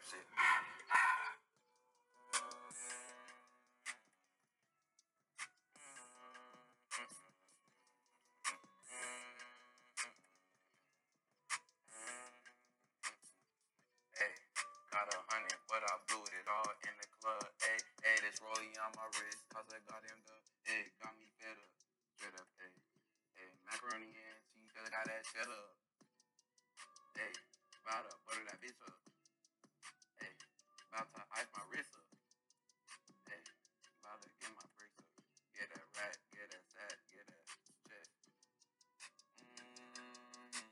Shit. Hey, got 100, but I blew it all in the club. Hey, hey, this rollie on my wrist, cause I got him the. Hey, got me fed up, straight up. Hey, hey, macaroni and cheese, cause I got that cheddar. Hey, about to butter that bitch up. Hey, about to ice my wrist up. Hey, about to get my bricks up. Get that rat, get that sack, get that check. Mm-hmm.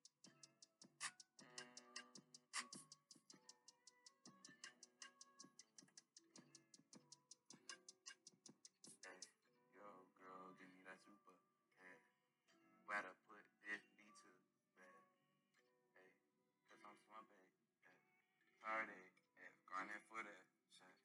Hey, yo, girl, give me that super. Hey, where to put this B to bed? Hey, cause I'm slumping. Hey, Friday, hey, grinding for that. Shit.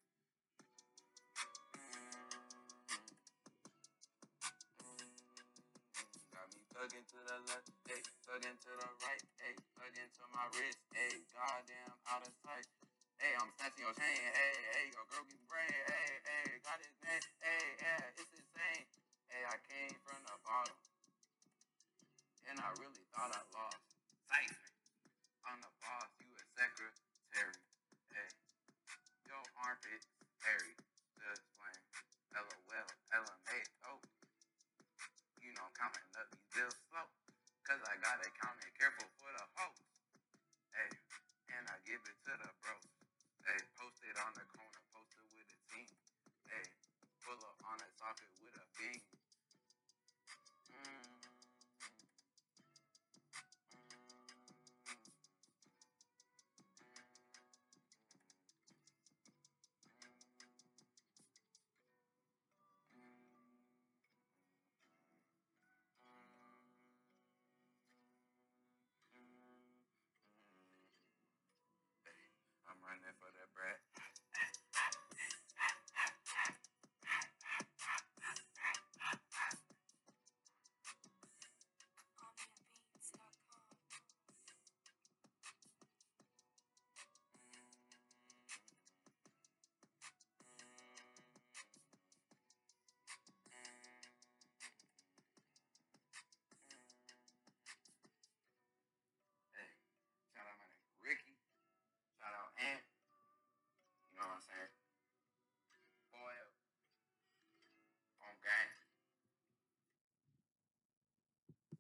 Got me thugging to the left, hey, thugging to the right, hey, thugging to my wrist, hey, goddamn out of sight. Hey, I'm snatching your chain, hey, hey, your girl be brain, hey, hey, got his name, hey, yeah, it's insane. Hey, I came from the bottom, and I really thought I lost. Siphon on the bottom.